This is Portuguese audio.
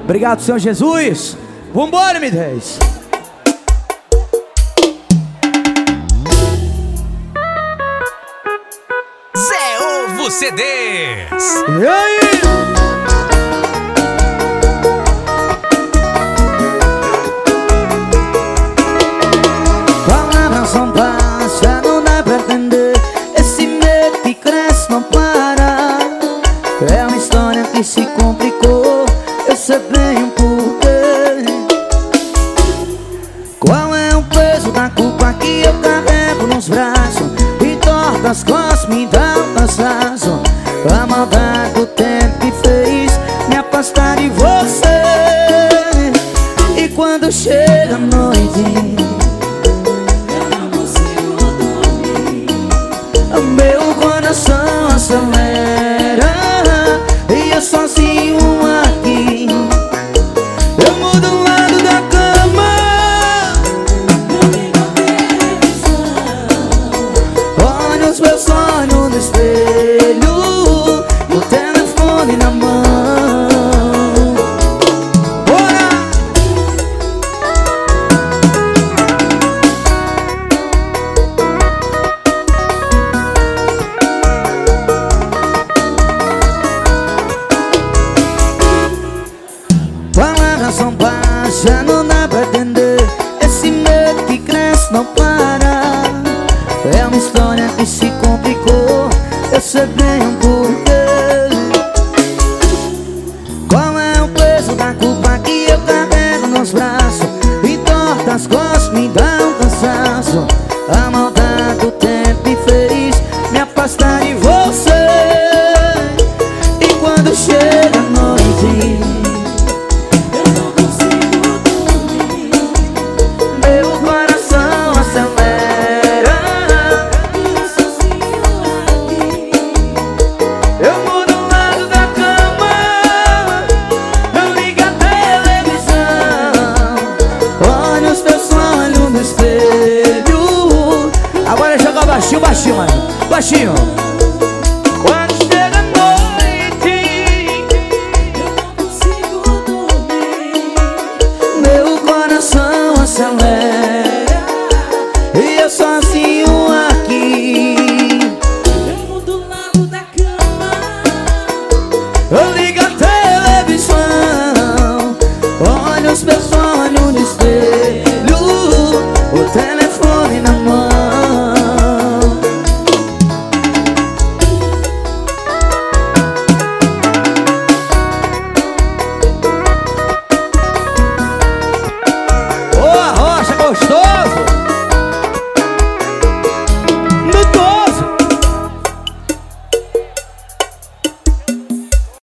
Obrigado, Senhor Jesus. Vambora, M10. Zé Ovo CDs. E aí? Palavras são fáceis, não dá pra entender. Esse medo que cresce não para. É uma história que se complicou, eu sei bem o porquê. Qual é o peso da culpa que eu carrego nos braços? E torta as costas, me dá um cansaço. A maldade do tempo que fez me afastar de você. E quando chega a noite, meu coração acelera e eu sozinho aqui. Eu mudo o lado da cama, olho os meus sonhos no espelho, o telefone na mão. Palavras são baixas, não dá pra entender. Esse medo que cresce não para. É uma história que se complicou, eu sei bem o porquê. Qual é o peso da culpa que eu carrego nos braços? E torta as costas, me dá um cansaço. A maldade do tempo me fez me afastar de você. E quando chega a noite, eu mudo o lado da cama, não liga a televisão, olha os teus olhos no espelho. Agora joga baixinho, baixinho, mano. Baixinho. Quando chega a noite, eu não consigo dormir. Meu coração acelera e eu sozinho